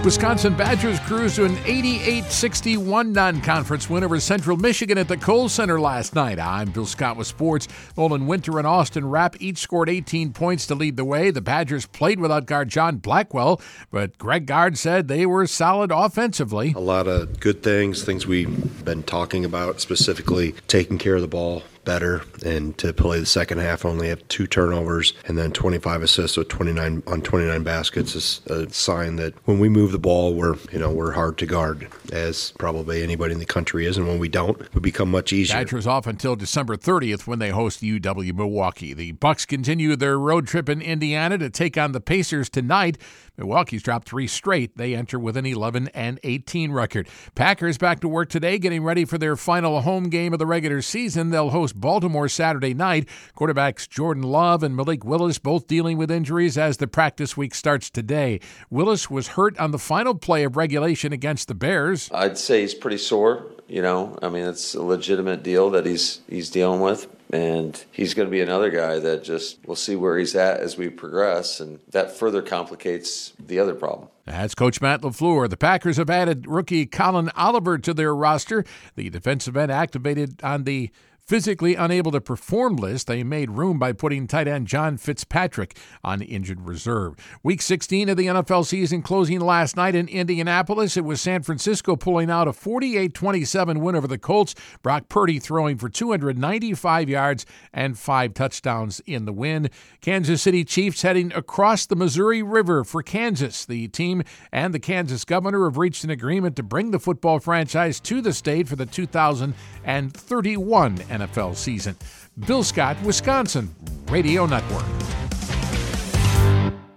Wisconsin Badgers cruised to an 88-61 non-conference win over Central Michigan at the Kohl Center last night. I'm Bill Scott with sports. Nolan Winter and Austin Rapp each scored 18 points to lead the way. The Badgers played without guard John Blackwell, but Greg Gard said they were solid offensively. A lot of good things we've been talking about, specifically taking care of the ball better, and to play the second half only have 2 turnovers and then 25 assists with 29 baskets is a sign that when we move the ball, we're hard to guard, as probably anybody in the country is, and when we don't, we become much easier. Badgers off until December 30th when they host UW Milwaukee. The Bucks continue their road trip in Indiana to take on the Pacers tonight. Milwaukee's dropped 3 straight. They enter with an 11-18 record. Packers back to work today, getting ready for their final home game of the regular season. They'll host Baltimore Saturday night. Quarterbacks Jordan Love and Malik Willis both dealing with injuries as the practice week starts today. Willis was hurt on the final play of regulation against the Bears. I'd say he's pretty sore. It's a legitimate deal that he's dealing with. And he's going to be another guy that we'll see where he's at as we progress, and that further complicates the other problem. That's Coach Matt LaFleur. The Packers have added rookie Colin Oliver to their roster. The defensive end activated on the physically unable to perform list. They made room by putting tight end John Fitzpatrick on injured reserve. Week 16 of the NFL season closing last night in Indianapolis. It was San Francisco pulling out a 48-27 win over the Colts. Brock Purdy throwing for 295 yards and 5 touchdowns in the win. Kansas City Chiefs heading across the Missouri River for Kansas. The team and the Kansas governor have reached an agreement to bring the football franchise to the state for the 2031 NFL season. Bill Scott, Wisconsin Radio Network.